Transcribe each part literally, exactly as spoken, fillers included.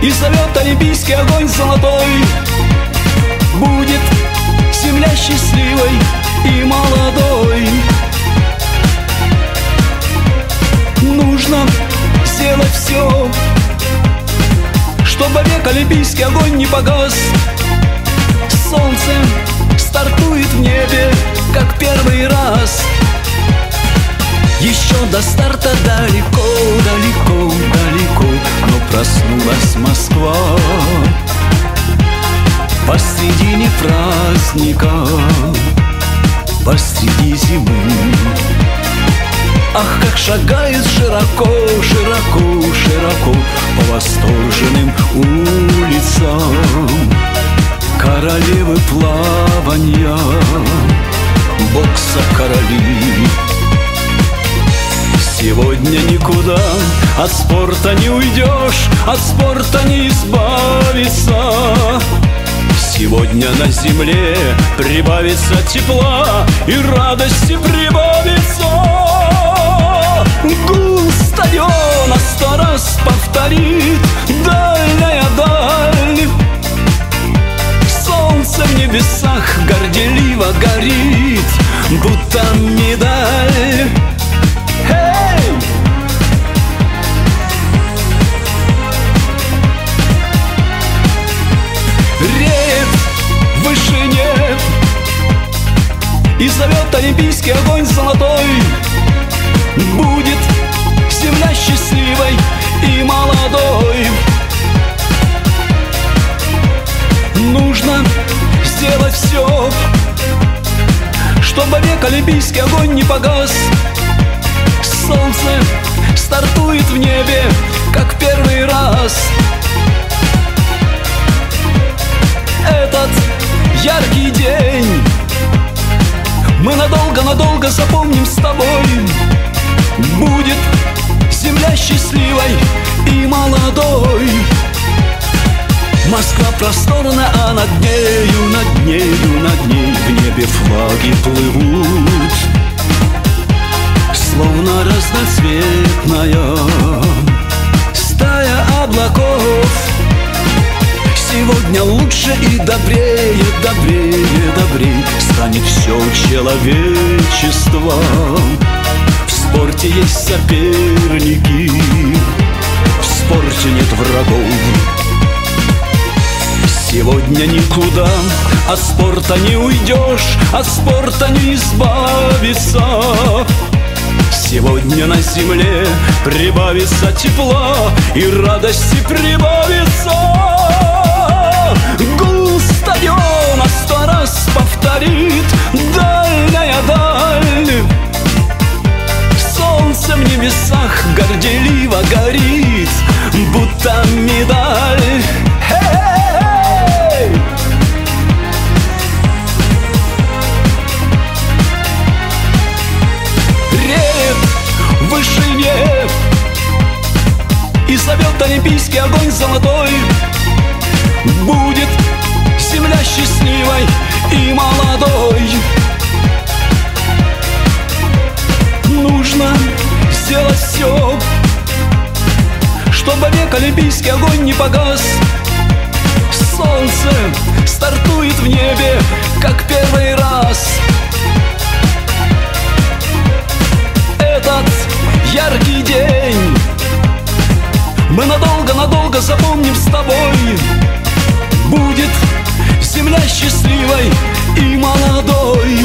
и зовет олимпийский огонь золотой. Будет земля счастливой и молодой. Нужно сделать все, чтобы век олимпийский огонь не погас. Солнце стартует в небе, как первый раз. Еще до старта далеко, далеко, далеко, но проснулась Москва посредине праздника, посреди зимы. Ах, как шагает широко, широко, широко по восторженным улицам королевы плаванья, бокса короли. Сегодня никуда от спорта не уйдешь, от спорта не избавиться. Сегодня на земле прибавится тепла и радости прибавится. Гул стадиона сто раз повторит: дальняя даль. Солнце в небесах горделиво горит, будто медаль. Эй! Реет в вышине и зовет олимпийский огонь золотой. Будет земля счастливой и молодой. Нужно сделать все, чтобы век олимпийский огонь не погас. Солнце стартует в небе, как первый раз. Этот яркий день мы надолго-надолго запомним с тобой. Будет земля счастливой и молодой. Москва просторна, а над нею, над нею, над ней в небе флаги плывут, словно разноцветная стая облаков. Сегодня лучше и добрее, добрее, добрее станет все человечество. В спорте есть соперники, в спорте нет врагов. Сегодня никуда от спорта не уйдешь, от спорта не избавиться. Сегодня на земле прибавится тепла и радости прибавится. Гул стадиона сто раз повторит: дальняя даль. Солнце в небесах горделиво горит, будто медаль. Hey! Реет в вышине и зовет олимпийский огонь золотой. Будет земля счастливой и молодой. Нужно сделать все, чтобы век олимпийский огонь не погас. Солнце стартует в небе, как первый раз. Этот яркий день мы надолго-надолго запомним с тобой. Будет земля счастливой и молодой.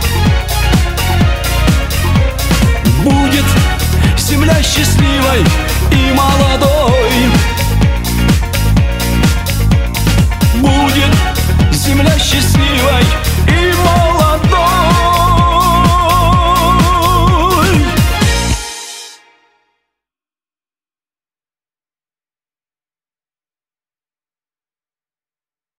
Будет земля счастливой и молодой. Будет земля счастливой и молодой.